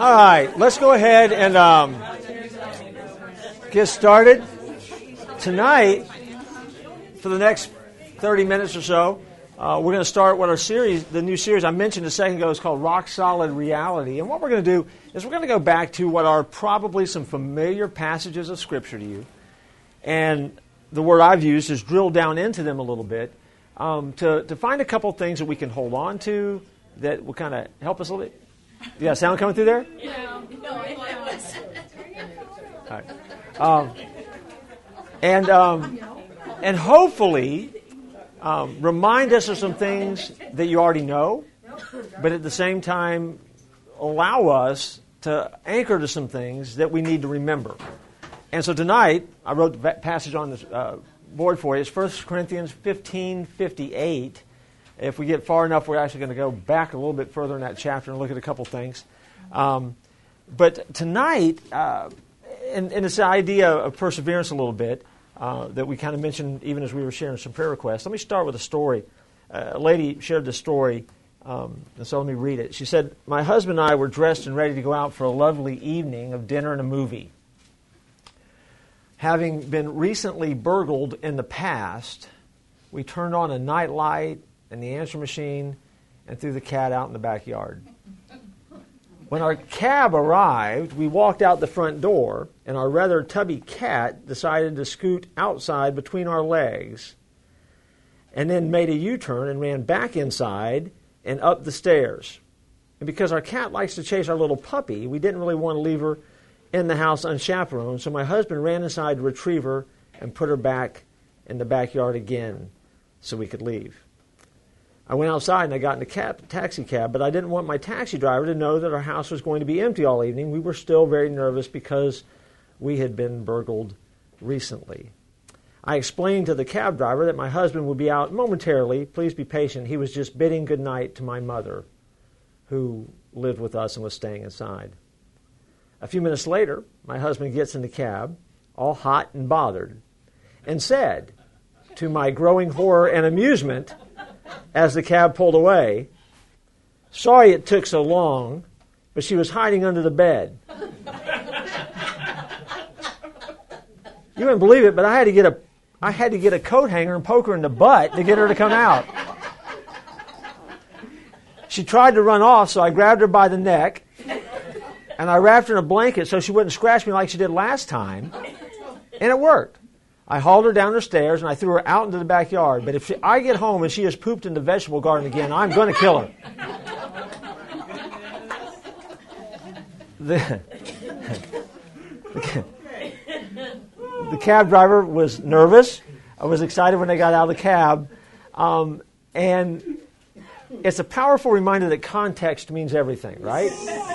All right, let's go ahead and get started. Tonight, for the next 30 minutes or so, we're going to start what our series, the new series I mentioned a second ago, is called Rock Solid Reality. And what we're going to do is we're going to go back to what are probably some familiar passages of Scripture to you. And the word I've used is drill down into them a little bit to find a couple things that we can hold on to that will kind of help us a little bit. Yeah, sound coming through there? Yeah. No, it was. All right. And hopefully remind us of some things that you already know, but at the same time allow us to anchor to some things that we need to remember. And so tonight, I wrote the passage on this board for you. It's 1 Corinthians 15:58. If we get far enough, we're actually going to go back a little bit further in that chapter and look at a couple things. But tonight, and it's the idea of perseverance a little bit that we kind of mentioned even as we were sharing some prayer requests. Let me start with a story. A lady shared this story, and so let me read it. She said, "My husband and I were dressed and ready to go out for a lovely evening of dinner and a movie. Having been recently burgled in the past, we turned on a night light and the answering machine and threw the cat out in the backyard. When our cab arrived, we walked out the front door, and our rather tubby cat decided to scoot outside between our legs and then made a U-turn and ran back inside and up the stairs. And because our cat likes to chase our little puppy, we didn't really want to leave her in the house unchaperoned, so my husband ran inside to retrieve her and put her back in the backyard again so we could leave. I went outside and I got in a taxi cab, but I didn't want my taxi driver to know that our house was going to be empty all evening. We were still very nervous because we had been burgled recently. I explained to the cab driver that my husband would be out momentarily. Please be patient. He was just bidding goodnight to my mother, who lived with us and was staying inside. A few minutes later, my husband gets in the cab, all hot and bothered, and said, to my growing horror and amusement, as the cab pulled away, "Sorry it took so long, but she was hiding under the bed." You wouldn't believe it, but I had to get a coat hanger and poke her in the butt to get her to come out. She tried to run off, so I grabbed her by the neck, and I wrapped her in a blanket so she wouldn't scratch me like she did last time, and it worked. I hauled her down the stairs, and I threw her out into the backyard. But if I get home and she has pooped in the vegetable garden again, I'm going to kill her. The cab driver was nervous. I was excited when they got out of the cab. And it's a powerful reminder that context means everything, right?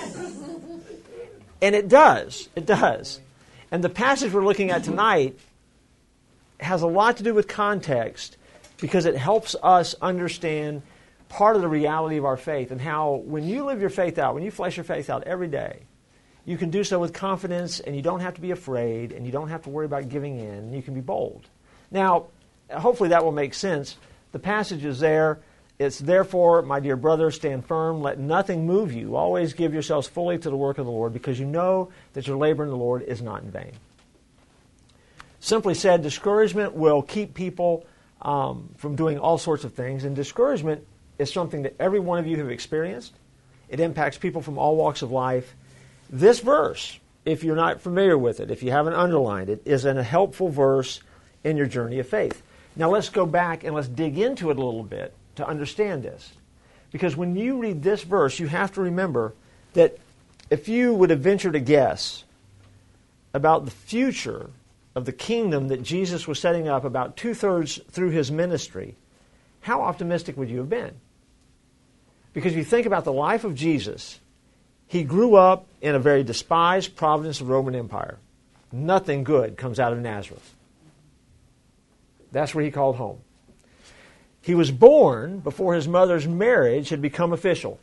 And it does. It does. And the passage we're looking at tonight has a lot to do with context because it helps us understand part of the reality of our faith and how when you live your faith out, when you flesh your faith out every day, you can do so with confidence and you don't have to be afraid and you don't have to worry about giving in and you can be bold. Now, hopefully that will make sense. The passage is there. It's therefore, my dear brothers, stand firm. Let nothing move you. Always give yourselves fully to the work of the Lord because you know that your labor in the Lord is not in vain. Simply said, discouragement will keep people from doing all sorts of things. And discouragement is something that every one of you have experienced. It impacts people from all walks of life. This verse, if you're not familiar with it, if you haven't underlined it, is a helpful verse in your journey of faith. Now let's go back and let's dig into it a little bit to understand this. Because when you read this verse, you have to remember that if you would have ventured a guess about the future of the kingdom that Jesus was setting up about 2/3 through his ministry, how optimistic would you have been? Because if you think about the life of Jesus, he grew up in a very despised province of the Roman Empire. Nothing good comes out of Nazareth. That's where he called home. He was born before his mother's marriage had become official.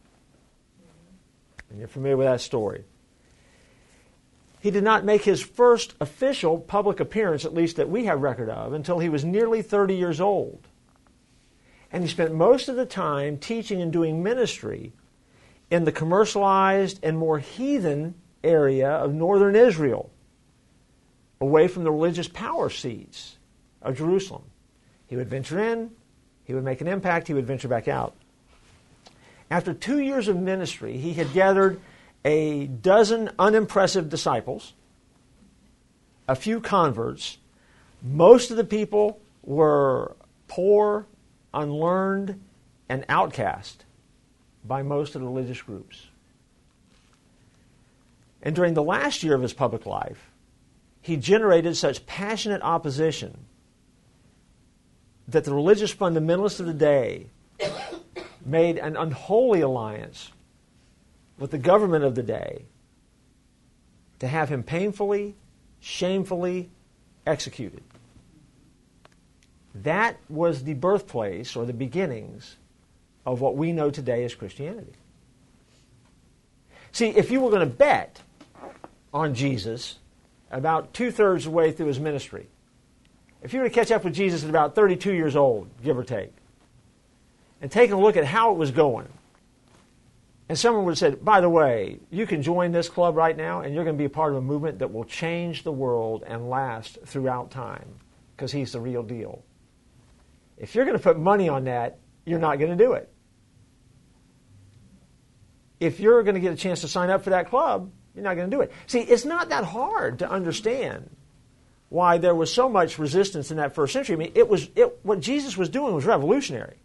And you're familiar with that story. He did not make his first official public appearance, at least that we have record of, until he was nearly 30 years old. And he spent most of the time teaching and doing ministry in the commercialized and more heathen area of northern Israel, away from the religious power seats of Jerusalem. He would venture in, he would make an impact, he would venture back out. After 2 years of ministry, he had gathered a dozen unimpressive disciples, a few converts. Most of the people were poor, unlearned, and outcast by most of the religious groups. And during the last year of his public life, he generated such passionate opposition that the religious fundamentalists of the day made an unholy alliance with the government of the day to have him painfully, shamefully executed. That was the birthplace or the beginnings of what we know today as Christianity. See, if you were going to bet on Jesus about 2/3 of the way through his ministry, if you were to catch up with Jesus at about 32 years old, give or take, and take a look at how it was going, and someone would have said, by the way, you can join this club right now and you're going to be a part of a movement that will change the world and last throughout time because he's the real deal. If you're going to put money on that, you're not going to do it. If you're going to get a chance to sign up for that club, you're not going to do it. See, it's not that hard to understand why there was so much resistance in that first century. I mean, what Jesus was doing was revolutionary.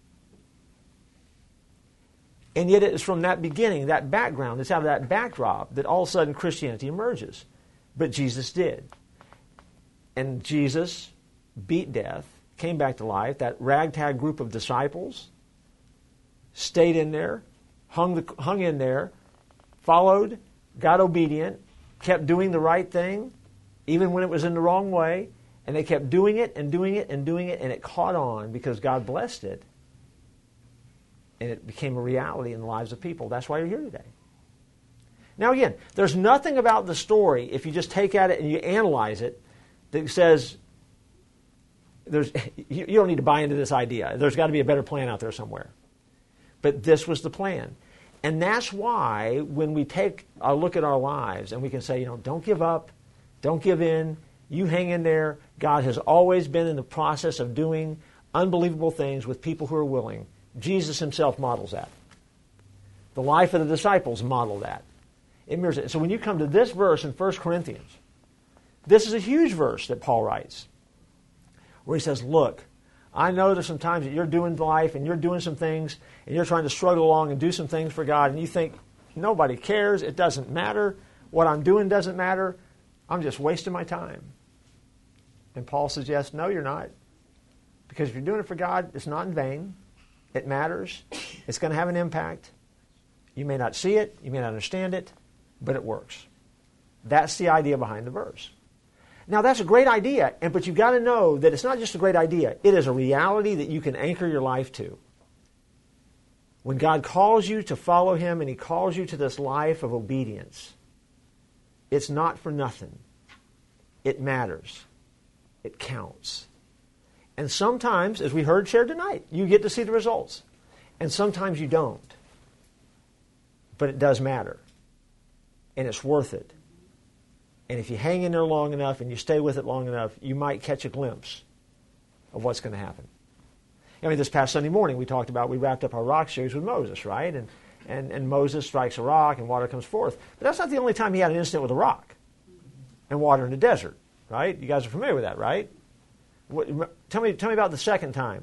And yet it is from that beginning, that background, it's out of that backdrop that all of a sudden Christianity emerges. But Jesus did. And Jesus beat death, came back to life. That ragtag group of disciples stayed in there, hung in there, followed, got obedient, kept doing the right thing, even when it was in the wrong way. And they kept doing it and doing it and doing it, and it caught on because God blessed it. And it became a reality in the lives of people. That's why you're here today. Now again, there's nothing about the story, if you just take at it and you analyze it, that says you don't need to buy into this idea. There's got to be a better plan out there somewhere. But this was the plan. And that's why when we take a look at our lives and we can say, don't give up, don't give in, you hang in there. God has always been in the process of doing unbelievable things with people who are willing. Jesus himself models that. The life of the disciples model that. It mirrors it. So when you come to this verse in 1 Corinthians, this is a huge verse that Paul writes, where he says, look, I know there's some times that you're doing life and you're doing some things and you're trying to struggle along and do some things for God and you think, nobody cares, it doesn't matter, what I'm doing doesn't matter, I'm just wasting my time. And Paul suggests, no, you're not. Because if you're doing it for God, it's not in vain. It matters. It's going to have an impact. You may not see it. You may not understand it. But it works. That's the idea behind the verse. Now, that's a great idea. But you've got to know that it's not just a great idea. It is a reality that you can anchor your life to. When God calls you to follow him and he calls you to this life of obedience, it's not for nothing. It matters. It counts. And sometimes, as we heard shared tonight, you get to see the results. And sometimes you don't. But it does matter. And it's worth it. And if you hang in there long enough and you stay with it long enough, you might catch a glimpse of what's going to happen. I mean, this past Sunday morning we wrapped up our rock series with Moses, right? And Moses strikes a rock and water comes forth. But that's not the only time he had an incident with a rock and water in the desert, right? You guys are familiar with that, right? Tell me about the second time.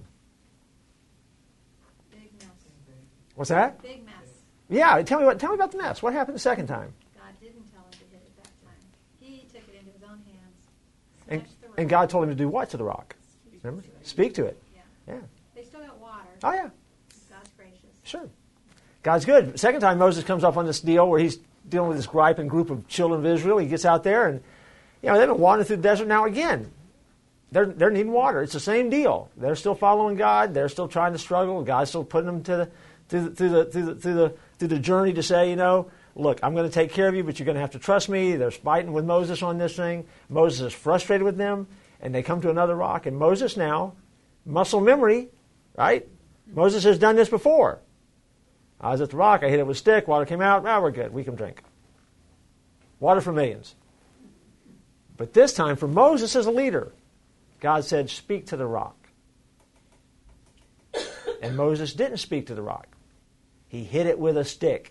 Big mess. What's that? Big mess. Yeah, tell me about the mess. What happened the second time? God didn't tell him to hit it that time. He took it into his own hands. And God told him to do what to the rock? Remember? Speak to it. Yeah. They still got water. Oh, yeah. God's gracious. Sure. God's good. Second time Moses comes up on this deal where he's dealing with this griping group of children of Israel. He gets out there and, they've been wandering through the desert now again. They're needing water. It's the same deal. They're still following God. They're still trying to struggle. God's still putting them through the journey to say, look, I'm going to take care of you, but you're going to have to trust me. They're fighting with Moses on this thing. Moses is frustrated with them, and they come to another rock. And Moses now, muscle memory, right? Moses has done this before. I was at the rock, I hit it with a stick, water came out, we're good, we can drink. Water for millions. But this time, for Moses as a leader, God said, speak to the rock. And Moses didn't speak to the rock. He hit it with a stick.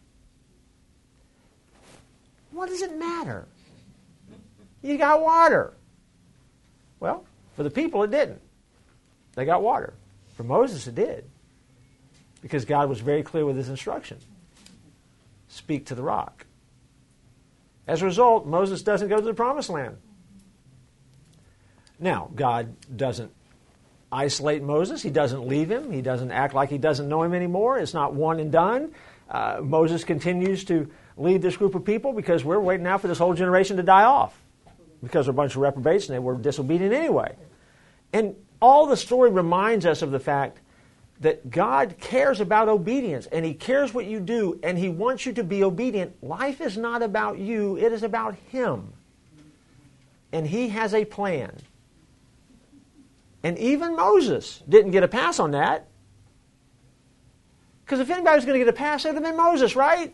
What does it matter? You got water. Well, for the people it didn't. They got water. For Moses it did. Because God was very clear with his instruction. Speak to the rock. As a result, Moses doesn't go to the promised land. Now, God doesn't isolate Moses. He doesn't leave him. He doesn't act like he doesn't know him anymore. It's not one and done. Moses continues to lead this group of people because we're waiting now for this whole generation to die off because they're a bunch of reprobates and they were disobedient anyway. And all the story reminds us of the fact that God cares about obedience and he cares what you do and he wants you to be obedient. Life is not about you. It is about him. And he has a plan. And even Moses didn't get a pass on that. Because if anybody was going to get a pass, it would have been Moses, right?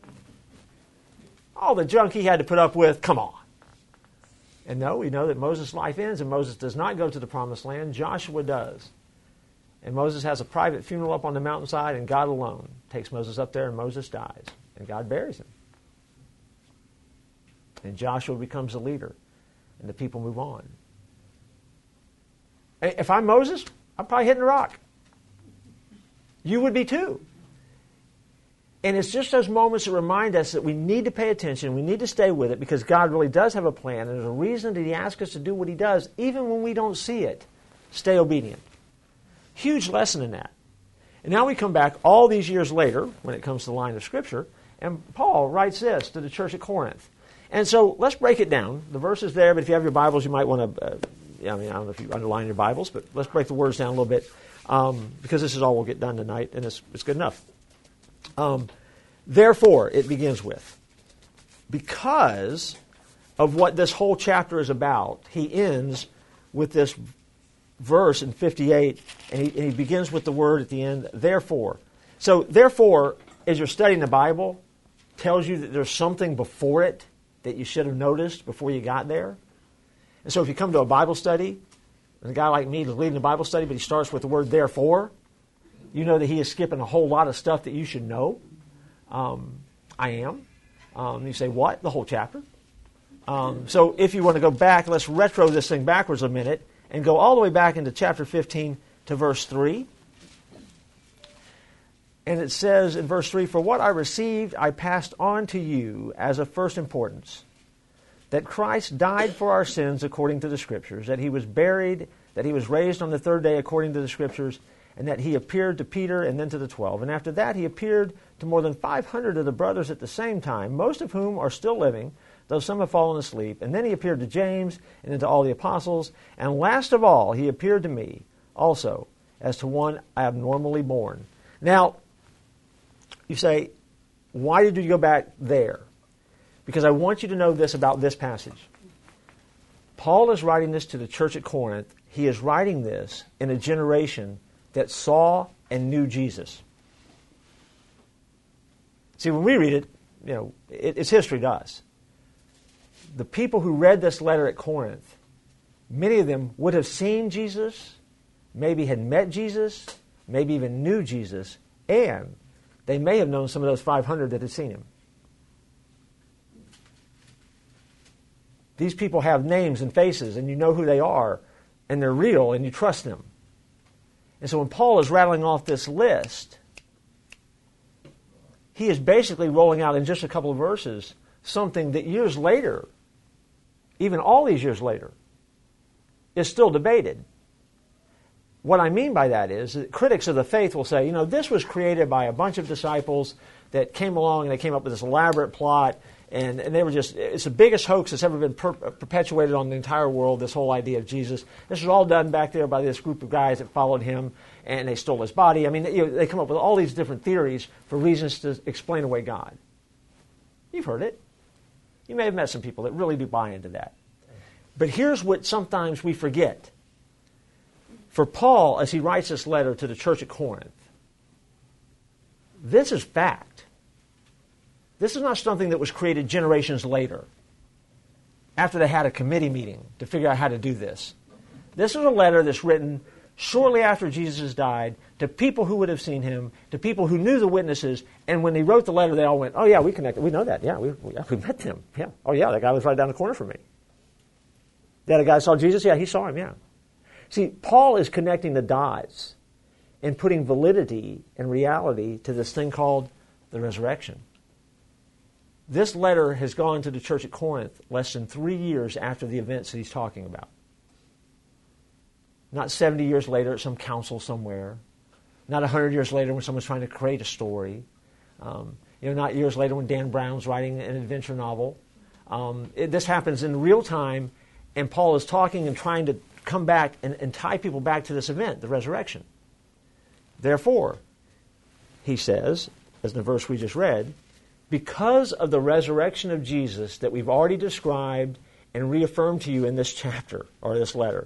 All the junk he had to put up with, come on. And no, we know that Moses' life ends and Moses does not go to the promised land. Joshua does. And Moses has a private funeral up on the mountainside and God alone takes Moses up there and Moses dies. And God buries him. And Joshua becomes the leader. And the people move on. If I'm Moses, I'm probably hitting the rock. You would be too. And it's just those moments that remind us that we need to pay attention, we need to stay with it, because God really does have a plan, and there's a reason that he asks us to do what he does, even when we don't see it. Stay obedient. Huge lesson in that. And now we come back all these years later, when it comes to the line of Scripture, and Paul writes this to the church at Corinth. And so let's break it down. The verse is there, but if you have your Bibles, you might want to, I don't know if you underline your Bibles, but let's break the words down a little bit, because this is all we'll get done tonight, and it's good enough. Therefore, it begins with, because of what this whole chapter is about, he ends with this verse in 58, and he begins with the word at the end, therefore. So, therefore, as you're studying the Bible, tells you that there's something before it that you should have noticed before you got there. And so if you come to a Bible study, and a guy like me is leading a Bible study, but he starts with the word therefore, you know that he is skipping a whole lot of stuff that you should know. I am. You say, what? The whole chapter? So if you want to go back, let's retro this thing backwards a minute and go all the way back into chapter 15 to verse 3. And it says in verse 3, for what I received I passed on to you as of first importance, that Christ died for our sins according to the Scriptures, that he was buried, that he was raised on the third day according to the Scriptures, and that he appeared to Peter and then to the 12. And after that he appeared to more than 500 of the brothers at the same time, most of whom are still living, though some have fallen asleep. And then he appeared to James and then to all the apostles. And last of all, he appeared to me also as to one abnormally born. Now, you say, why did you go back there? Because I want you to know this about this passage. Paul is writing this to the church at Corinth. He is writing this in a generation that saw and knew Jesus. See, when we read it, you know, it's history to us. The people who read this letter at Corinth, many of them would have seen Jesus, maybe had met Jesus, maybe even knew Jesus, and they may have known some of those 500 that had seen him. These people have names and faces, and you know who they are, and they're real, and you trust them. And so when Paul is rattling off this list, he is basically rolling out in just a couple of verses something that years later, even all these years later, is still debated. What I mean by that is that critics of the faith will say, you know, this was created by a bunch of disciples that came along and they came up with this elaborate plot, and they were just, it's the biggest hoax that's ever been perpetuated on the entire world, this whole idea of Jesus. This was all done back there by this group of guys that followed him, and they stole his body. I mean, you know, they come up with all these different theories for reasons to explain away God. You've heard it. You may have met some people that really do buy into that. But here's what sometimes we forget. For Paul, as he writes this letter to the church at Corinth, This is fact. This is not something that was created generations later, after they had a committee meeting to figure out how to do this. This is a letter that's written shortly after Jesus died to people who would have seen him, to people who knew the witnesses, and when he wrote the letter, they all went, oh yeah, we connected. We know that. Yeah, we met them. Yeah. Oh yeah, that guy was right down the corner from me. That guy saw Jesus? Yeah, he saw him, yeah. See, Paul is connecting the dots and putting validity and reality to this thing called the resurrection. This letter has gone to the church at Corinth less than 3 years after the events that he's talking about. Not 70 years later at some council somewhere. Not 100 years later when someone's trying to create a story. Not years later when Dan Brown's writing an adventure novel. This happens in real time, and Paul is talking and trying to come back and tie people back to this event, the resurrection. Therefore, he says, as in the verse we just read, because of the resurrection of Jesus that we've already described and reaffirmed to you in this chapter, or this letter,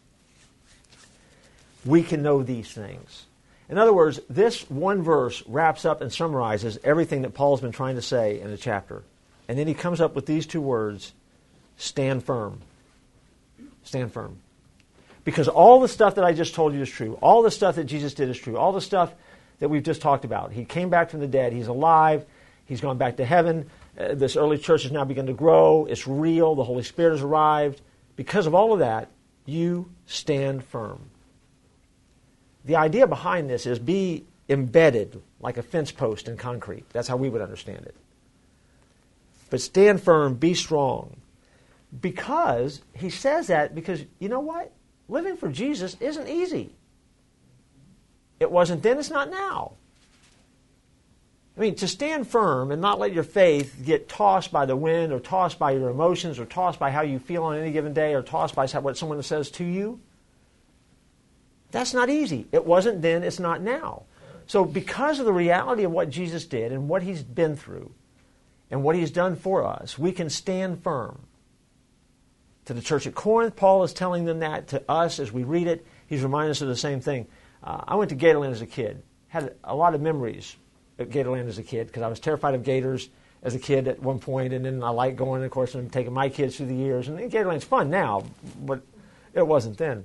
we can know these things. In other words, this one verse wraps up and summarizes everything that Paul's been trying to say in the chapter. And then he comes up with these two words, stand firm. Stand firm. Because all the stuff that I just told you is true. All the stuff that Jesus did is true. All the stuff that we've just talked about. He came back from the dead. He's alive. He's gone back to heaven. This early church has now begun to grow. It's real. The Holy Spirit has arrived. Because of all of that, you stand firm. The idea behind this is be embedded like a fence post in concrete. That's how we would understand it. But stand firm, be strong. Because, he says that because, you know what? Living for Jesus isn't easy. It wasn't then, it's not now. I mean, to stand firm and not let your faith get tossed by the wind or tossed by your emotions or tossed by how you feel on any given day or tossed by what someone says to you, that's not easy. It wasn't then, it's not now. So because of the reality of what Jesus did and what he's been through and what he's done for us, we can stand firm. To the church at Corinth, Paul is telling them that. To us, as we read it, he's reminding us of the same thing. I went to Gatorland as a kid. Had a lot of memories at Gatorland as a kid because I was terrified of gators as a kid at one point, and then I liked going, of course, and taking my kids through the years. And Gatorland's fun now, but it wasn't then.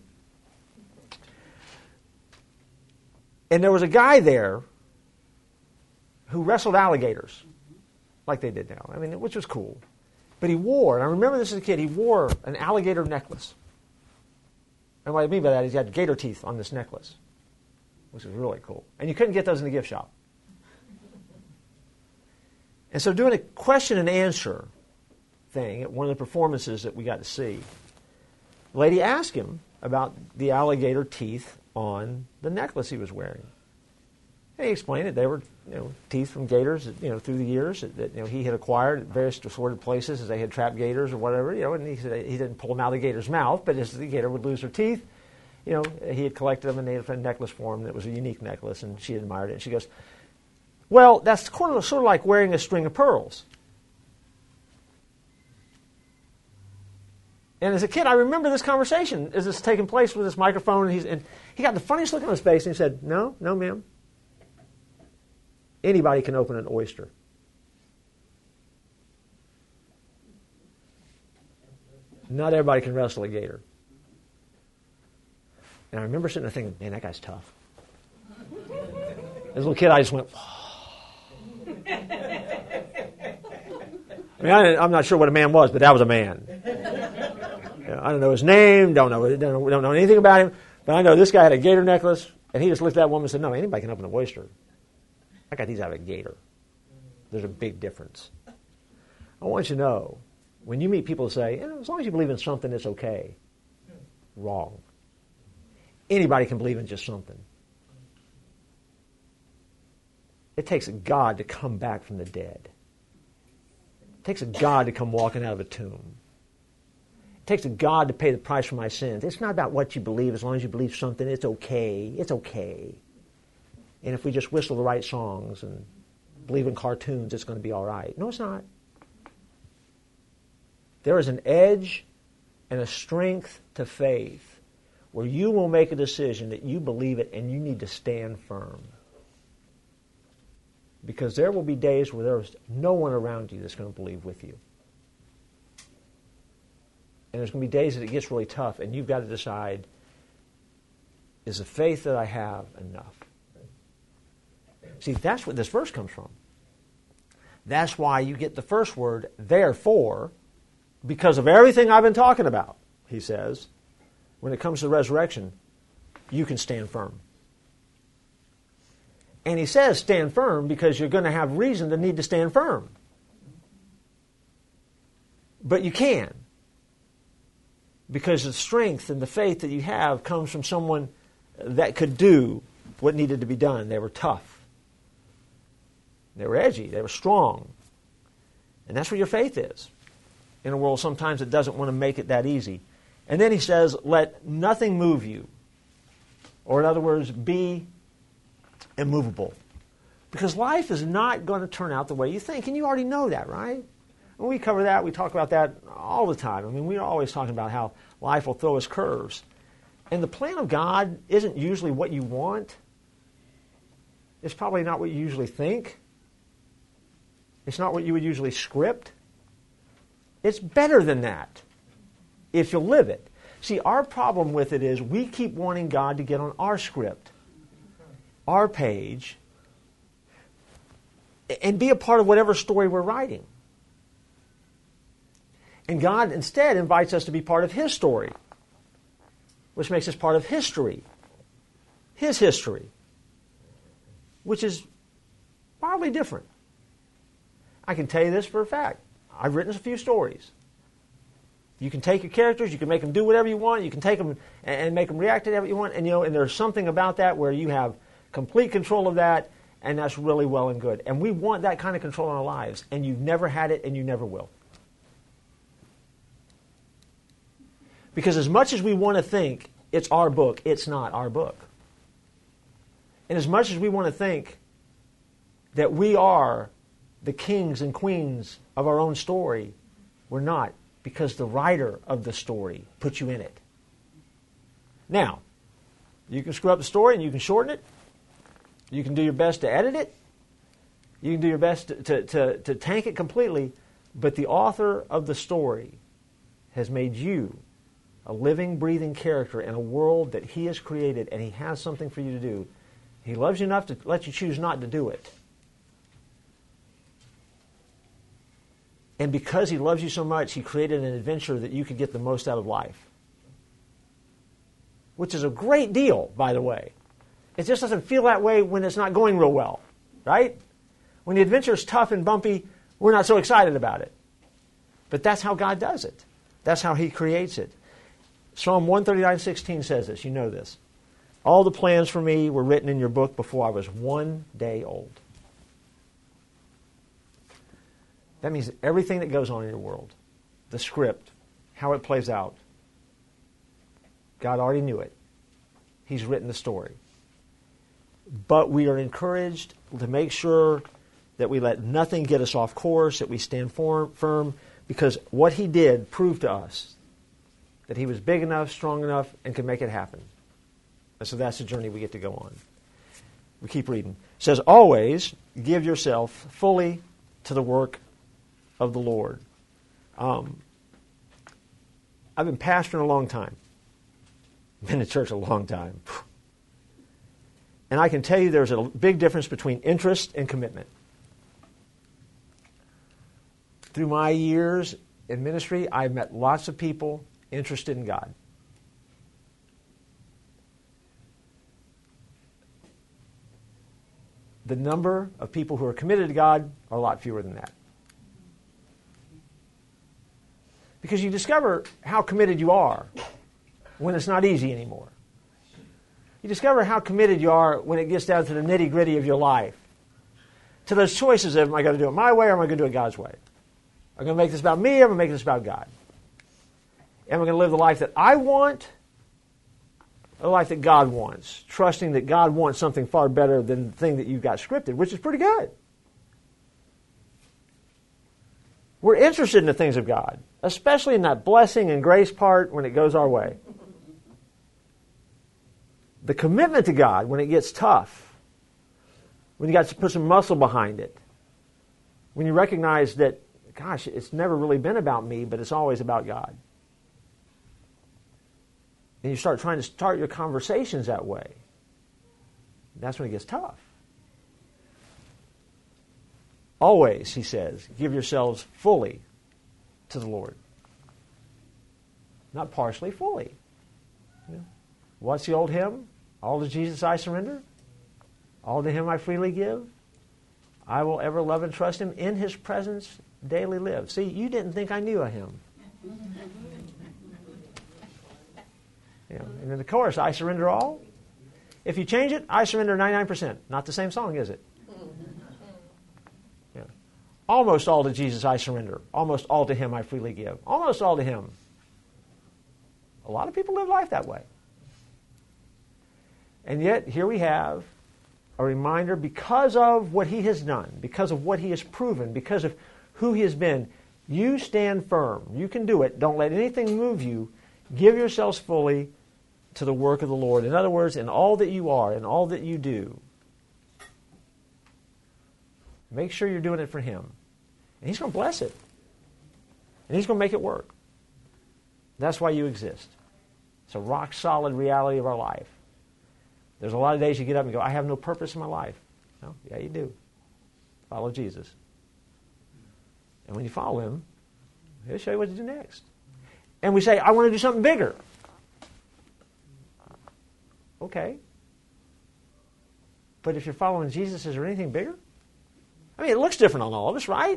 And there was a guy there who wrestled alligators like they did now. I mean, which was cool. But he wore, and I remember this as a kid, he wore an alligator necklace. And what I mean by that is he had gator teeth on this necklace, which was really cool. And you couldn't get those in the gift shop. And so doing a question and answer thing at one of the performances that we got to see, the lady asked him about the alligator teeth on the necklace he was wearing. And he explained that they were, teeth from gators, through the years that he had acquired at various assorted places as they had trapped gators or whatever, and he said he didn't pull them out of the gator's mouth, but as the gator would lose her teeth, he had collected them and made a necklace for him that was a unique necklace, and she admired it. And she goes, well, that's sort of like wearing a string of pearls. And as a kid, I remember this conversation as it's taking place with this microphone, and he got the funniest look on his face, and he said, no, ma'am. Anybody can open an oyster. Not everybody can wrestle a gator. And I remember sitting there thinking, man, that guy's tough. As a little kid, I just went, I mean, I'm not sure what a man was, but that was a man. I don't know his name, don't know anything about him, but I know this guy had a gator necklace, and he just looked at that woman and said, no, anybody can open an oyster. I got these out of a gator. There's a big difference. I want you to know, when you meet people who say, as long as you believe in something, it's okay. Wrong. Anybody can believe in just something. It takes a God to come back from the dead. It takes a God to come walking out of a tomb. It takes a God to pay the price for my sins. It's not about what you believe. As long as you believe something, it's okay. It's okay. And if we just whistle the right songs and believe in cartoons, it's going to be all right. No, it's not. There is an edge and a strength to faith where you will make a decision that you believe it and you need to stand firm. Because there will be days where there's no one around you that's going to believe with you. And there's going to be days that it gets really tough, and you've got to decide, is the faith that I have enough? See, that's what this verse comes from. That's why you get the first word, therefore, because of everything I've been talking about, he says, when it comes to the resurrection, you can stand firm. And he says stand firm because you're going to have reason to need to stand firm. But you can. Because the strength and the faith that you have comes from someone that could do what needed to be done. They were tough. They were edgy. They were strong. And that's where your faith is. In a world sometimes that doesn't want to make it that easy. And then he says, let nothing move you. Or in other words, be immovable. Because life is not going to turn out the way you think. And you already know that, right? When we cover that, we talk about that all the time. I mean, we're always talking about how life will throw us curves. And the plan of God isn't usually what you want. It's probably not what you usually think. It's not what you would usually script. It's better than that if you'll live it. See, our problem with it is we keep wanting God to get on our script, our page, and be a part of whatever story we're writing. And God instead invites us to be part of His story, which makes us part of history, His history, which is wildly different. I can tell you this for a fact. I've written a few stories. You can take your characters, you can make them do whatever you want, you can take them and make them react to whatever you want, and there's something about that where you have complete control of that, and that's really well and good. And we want that kind of control in our lives, and you've never had it, and you never will. Because as much as we want to think it's our book, it's not our book. And as much as we want to think that we are the kings and queens of our own story, we're not, because the writer of the story put you in it. Now, you can screw up the story and you can shorten it. You can do your best to edit it. You can do your best to tank it completely. But the author of the story has made you a living, breathing character in a world that He has created, and He has something for you to do. He loves you enough to let you choose not to do it. And because He loves you so much, He created an adventure that you could get the most out of life. Which is a great deal, by the way. It just doesn't feel that way when it's not going real well, right? When the adventure is tough and bumpy, we're not so excited about it. But that's how God does it. That's how He creates it. Psalm 139:16 says this. You know this. All the plans for me were written in your book before I was 1 day old. That means everything that goes on in your world, the script, how it plays out, God already knew it. He's written the story. But we are encouraged to make sure that we let nothing get us off course, that we stand firm, because what He did proved to us that He was big enough, strong enough, and could make it happen. And so that's the journey we get to go on. We keep reading. It says, always give yourself fully to the work of the Lord. I've been pastoring a long time. Been in church a long time. And I can tell you there's a big difference between interest and commitment. Through my years in ministry, I've met lots of people interested in God. The number of people who are committed to God are a lot fewer than that. Because you discover how committed you are when it's not easy anymore. You discover how committed you are when it gets down to the nitty-gritty of your life. To those choices of, am I going to do it my way or am I going to do it God's way? Am I going to make this about me or am I going to make this about God? Am I going to live the life that I want or the life that God wants? Trusting that God wants something far better than the thing that you've got scripted, which is pretty good. We're interested in the things of God, especially in that blessing and grace part when it goes our way. The commitment to God when it gets tough, when you got to put some muscle behind it, when you recognize that, gosh, it's never really been about me, but it's always about God. And you start trying to start your conversations that way. That's when it gets tough. Always, he says, give yourselves fully to the Lord. Not partially, fully. You know? What's the old hymn? All to Jesus I surrender. All to him I freely give. I will ever love and trust him. In his presence daily live. See, you didn't think I knew a hymn. You know, and in the chorus, I surrender all. If you change it, I surrender 99%. Not the same song, is it? Yeah. Almost all to Jesus I surrender. Almost all to him I freely give. Almost all to him. A lot of people live life that way. And yet, here we have a reminder, because of what he has done, because of what he has proven, because of who he has been, you stand firm. You can do it. Don't let anything move you. Give yourselves fully to the work of the Lord. In other words, in all that you are, in all that you do, make sure you're doing it for him. And he's going to bless it. And he's going to make it work. That's why you exist. It's a rock-solid reality of our life. There's a lot of days you get up and go, I have no purpose in my life. No? Yeah, you do. Follow Jesus. And when you follow him, he'll show you what to do next. And we say, I want to do something bigger. Okay. But if you're following Jesus, is there anything bigger? I mean, it looks different on all of us, right?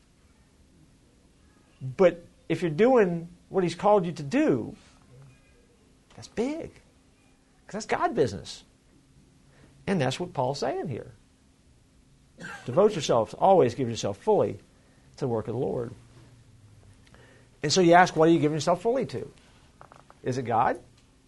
But if you're doing what he's called you to do, that's big. Because that's God business. And that's what Paul's saying here. Devote yourself, always give yourself fully to the work of the Lord. And so you ask, what are you giving yourself fully to? Is it God?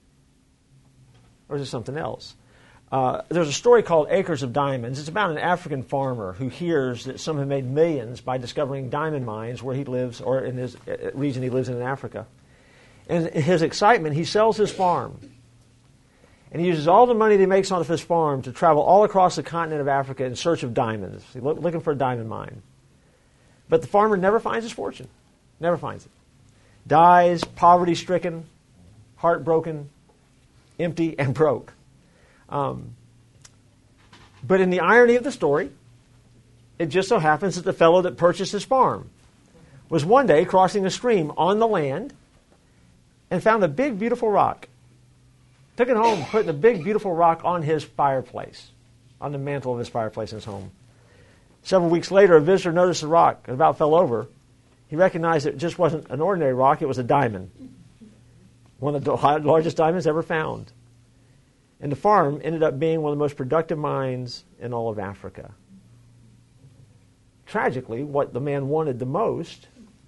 Or is it something else? There's a story called Acres of Diamonds. It's about an African farmer who hears that some have made millions by discovering diamond mines where he lives, or in his region he lives in Africa. And in his excitement, he sells his farm. And he uses all the money that he makes off his farm to travel all across the continent of Africa in search of diamonds. He's looking for a diamond mine. But the farmer never finds his fortune. Never finds it. Dies, poverty-stricken, heartbroken, empty, and broke. But in the irony of the story, it just so happens that the fellow that purchased his farm was one day crossing a stream on the land and found a big, beautiful rock. Took it home, put the big, beautiful rock on his fireplace, on the mantle of his fireplace in his home. Several weeks later, a visitor noticed the rock and about fell over. He recognized it just wasn't an ordinary rock, it was a diamond. One of the largest diamonds ever found. And the farm ended up being one of the most productive mines in all of Africa. Tragically, what the man wanted the most,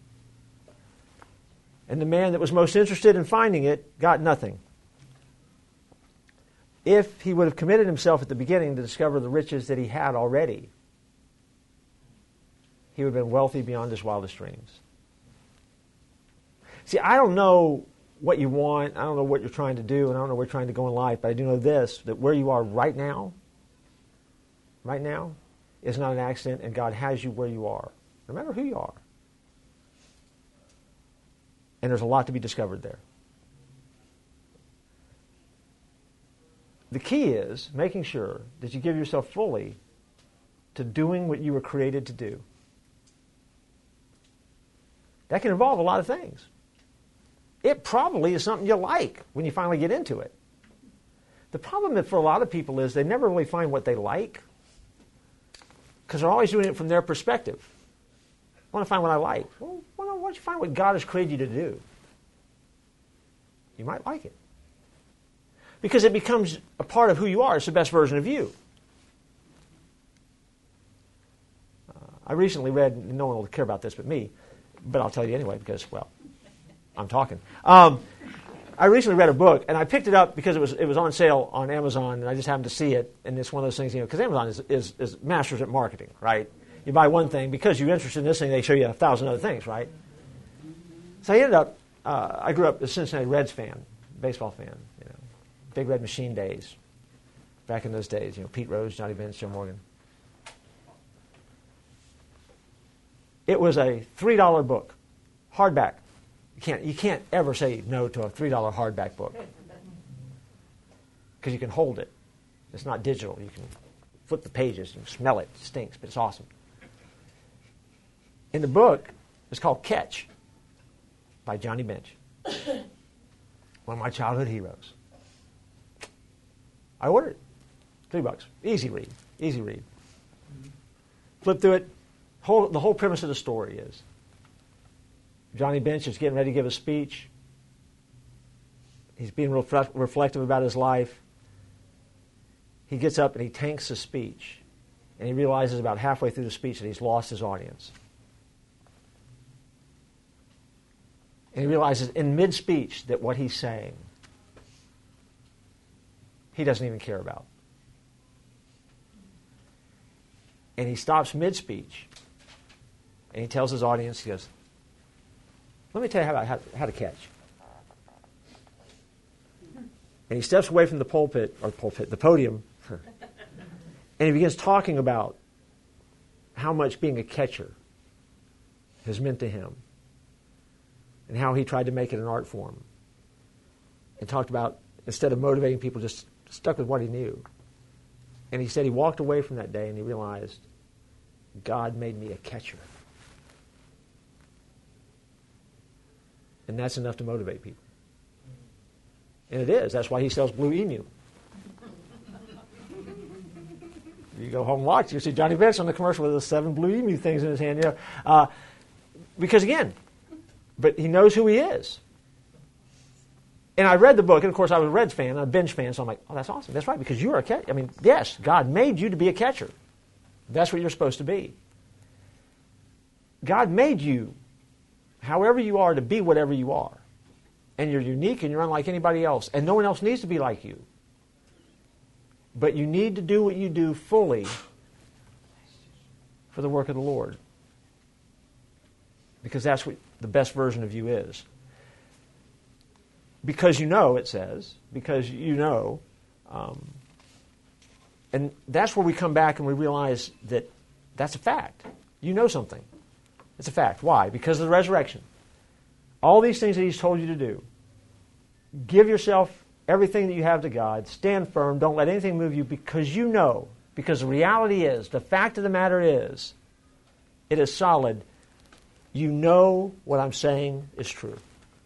and the man that was most interested in finding it, got nothing. If he would have committed himself at the beginning to discover the riches that he had already, he would have been wealthy beyond his wildest dreams. See, I don't know what you want, I don't know what you're trying to do, and I don't know where you're trying to go in life, but I do know this, that where you are right now, is not an accident, and God has you where you are, no matter who you are. And there's a lot to be discovered there. The key is making sure that you give yourself fully to doing what you were created to do. That can involve a lot of things. It probably is something you like when you finally get into it. The problem for a lot of people is they never really find what they like because they're always doing it from their perspective. I want to find what I like. Well, why don't you find what God has created you to do? You might like it. Because it becomes a part of who you are. It's the best version of you. I recently read, no one will care about this but me, but I'll tell you anyway because, well, I'm talking. I recently read a book, and I picked it up because it was on sale on Amazon, and I just happened to see it, and it's one of those things, because Amazon is masters at marketing, right? You buy one thing, because you're interested in this thing, they show you 1,000 other things, right? So I ended up, I grew up a Cincinnati Reds fan, baseball fan, Big Red Machine days, back in those days, Pete Rose, Johnny Bench, Joe Morgan. It was a $3 book, hardback. You can't ever say no to a $3 hardback book because you can hold it. It's not digital. You can flip the pages. You can smell it. It stinks, but it's awesome. In the book, it's called Catch by Johnny Bench, one of my childhood heroes. I ordered it. $3. Easy read. Easy read. Flip through it. The whole premise of the story is Johnny Bench is getting ready to give a speech. He's being reflective about his life. He gets up and he tanks the speech. And he realizes about halfway through the speech that he's lost his audience. And he realizes in mid-speech that what he's saying, he doesn't even care about. And he stops mid-speech. And he tells his audience, he goes, let me tell you how to catch. And he steps away from the the podium, and he begins talking about how much being a catcher has meant to him, and how he tried to make it an art form. And talked about, instead of motivating people, just stuck with what he knew. And he said he walked away from that day and he realized, God made me a catcher. And that's enough to motivate people. And it is. That's why he sells Blue Emu. You go home and watch, you see Johnny Bench on the commercial with the 7 Blue Emu things in his hand. You know, because again, but he knows who he is. And I read the book, and of course I was a Reds fan, a Bench fan, so I'm like, oh, that's awesome. That's right, because you're a catcher. I mean, yes, God made you to be a catcher. That's what you're supposed to be. God made you, however you are, to be whatever you are. And you're unique and you're unlike anybody else. And no one else needs to be like you. But you need to do what you do fully for the work of the Lord. Because that's what the best version of you is. Because you know, it says. Because you know. And that's where we come back and we realize that that's a fact. You know something. It's a fact. Why? Because of the resurrection. All these things that He's told you to do. Give yourself everything that you have to God. Stand firm. Don't let anything move you because you know. Because the reality is, the fact of the matter is, it is solid. You know what I'm saying is true.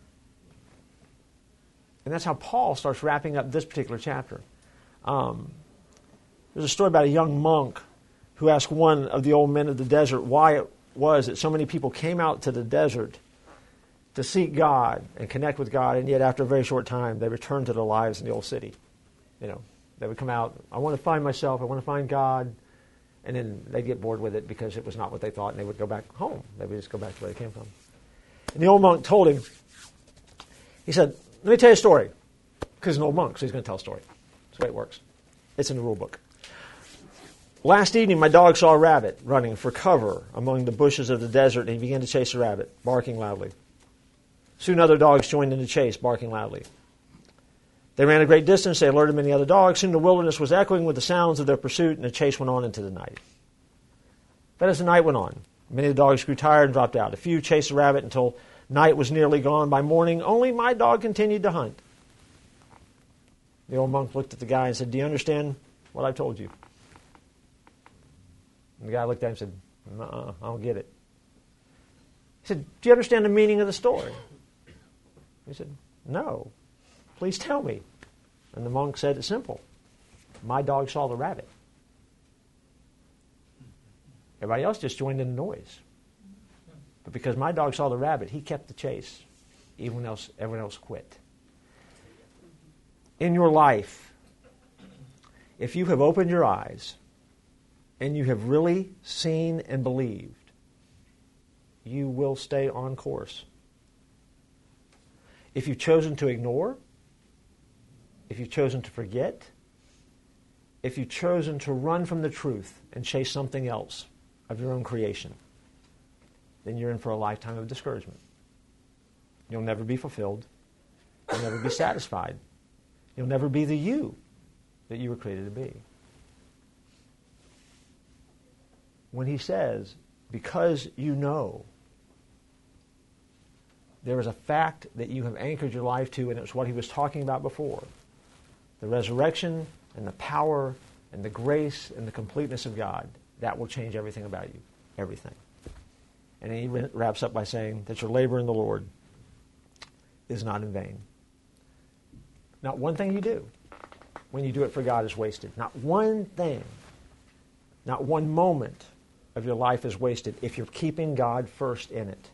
And that's how Paul starts wrapping up this particular chapter. There's a story about a young monk who asked one of the old men of the desert why it was that so many people came out to the desert to seek God and connect with God, and yet after a very short time they returned to their lives in the old city. You know, they would come out, I want to find myself, I want to find God, and then they'd get bored with it because it was not what they thought, and they would go back home. They would just go back to where they came from. And the old monk told him, he said, let me tell you a story. Because he's an old monk, so he's going to tell a story. That's the way it works. It's in the rule book. Last evening, my dog saw a rabbit running for cover among the bushes of the desert, and he began to chase the rabbit, barking loudly. Soon other dogs joined in the chase, barking loudly. They ran a great distance. They alerted many other dogs. Soon the wilderness was echoing with the sounds of their pursuit, and the chase went on into the night. But as the night went on, many of the dogs grew tired and dropped out. A few chased the rabbit until night was nearly gone. By morning, only my dog continued to hunt. The old monk looked at the guy and said, do you understand what I've told you? And the guy looked at him and said, I don't get it. He said, do you understand the meaning of the story? He said, no. Please tell me. And the monk said, it's simple. My dog saw the rabbit. Everybody else just joined in the noise. But because my dog saw the rabbit, he kept the chase. Everyone else quit. In your life, if you have opened your eyes and you have really seen and believed, you will stay on course. If you've chosen to ignore, if you've chosen to forget, if you've chosen to run from the truth and chase something else of your own creation, then you're in for a lifetime of discouragement. You'll never be fulfilled. You'll never be satisfied. You'll never be the you that you were created to be. When He says, because you know there is a fact that you have anchored your life to, and it's what he was talking about before. The resurrection and the power and the grace and the completeness of God. That will change everything about you. Everything. And he wraps up by saying that your labor in the Lord is not in vain. Not one thing you do when you do it for God is wasted. Not one thing, not one moment of your life is wasted if you're keeping God first in it.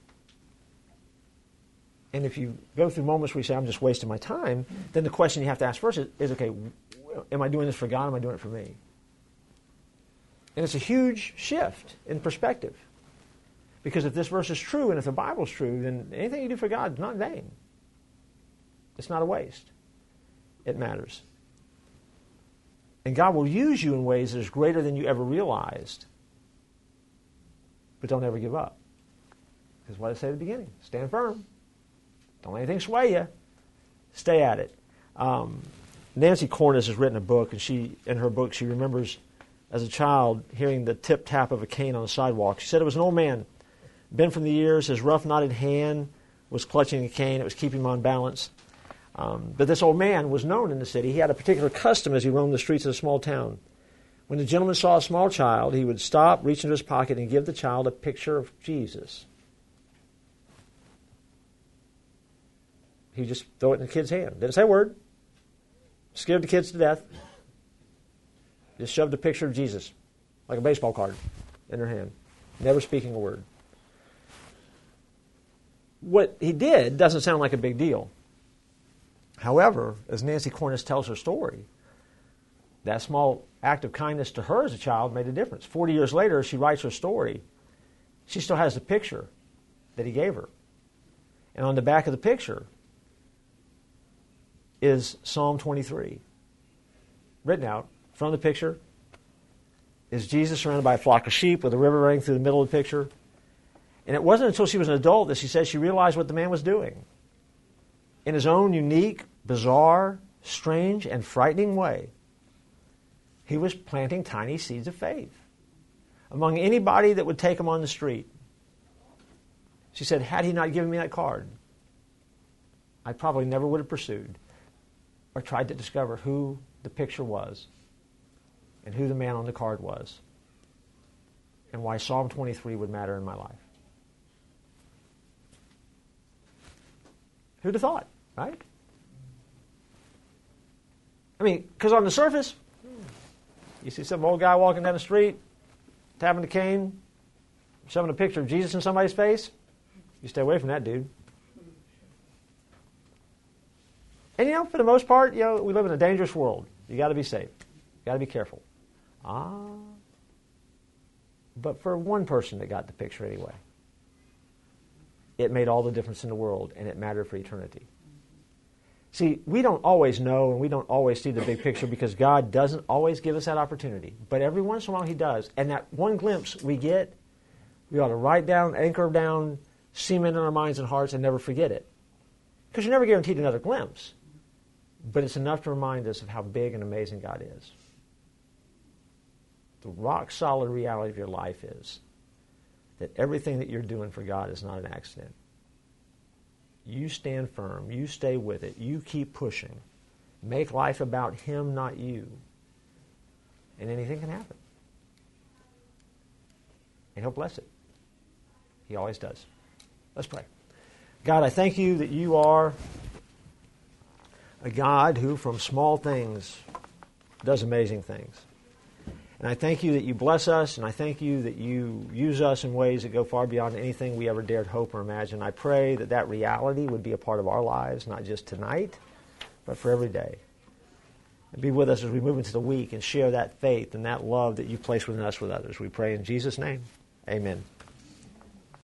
And if you go through moments where you say, I'm just wasting my time, then the question you have to ask first is okay, am I doing this for God or am I doing it for me? And it's a huge shift in perspective. Because if this verse is true and if the Bible is true, then anything you do for God is not in vain. It's not a waste. It matters. And God will use you in ways that is greater than you ever realized. But don't ever give up. Because what I said at the beginning, stand firm. Don't let anything sway you. Stay at it. Nancy Cornish has written a book, and in her book she remembers as a child hearing the tip-tap of a cane on the sidewalk. She said it was an old man, bent from the years, his rough knotted hand was clutching a cane. It was keeping him on balance. But this old man was known in the city. He had a particular custom as he roamed the streets of a small town. When the gentleman saw a small child, he would stop, reach into his pocket, and give the child a picture of Jesus. He would just throw it in the kid's hand. Didn't say a word. Scared the kids to death. Just shoved a picture of Jesus, like a baseball card, in her hand. Never speaking a word. What he did doesn't sound like a big deal. However, as Nancy Cornish tells her story, that small act of kindness to her as a child made a difference. 40 years later, she writes her story. She still has the picture that he gave her. And on the back of the picture is Psalm 23. Written out from the picture is Jesus surrounded by a flock of sheep with a river running through the middle of the picture. And it wasn't until she was an adult that she said she realized what the man was doing. In his own unique, bizarre, strange, and frightening way, he was planting tiny seeds of faith among anybody that would take him on the street. She said, had he not given me that card, I probably never would have pursued or tried to discover who the picture was and who the man on the card was and why Psalm 23 would matter in my life. Who'd have thought, right? I mean, because on the surface, you see some old guy walking down the street, tapping the cane, shoving a picture of Jesus in somebody's face, you stay away from that dude. And for the most part, we live in a dangerous world. You got to be safe. You got to be careful. But for one person that got the picture anyway, it made all the difference in the world, and it mattered for eternity. See, we don't always know, and we don't always see the big picture because God doesn't always give us that opportunity. But every once in a while He does. And that one glimpse we get, we ought to write down, anchor down, cement in our minds and hearts, and never forget it. Because you're never guaranteed another glimpse. But it's enough to remind us of how big and amazing God is. The rock-solid reality of your life is that everything that you're doing for God is not an accident. You stand firm. You stay with it. You keep pushing. Make life about Him, not you. And anything can happen. And He'll bless it. He always does. Let's pray. God, I thank You that You are a God who from small things does amazing things. And I thank You that You bless us, and I thank You that You use us in ways that go far beyond anything we ever dared hope or imagine. I pray that that reality would be a part of our lives, not just tonight, but for every day. And be with us as we move into the week and share that faith and that love that You place within us with others. We pray in Jesus' name. Amen.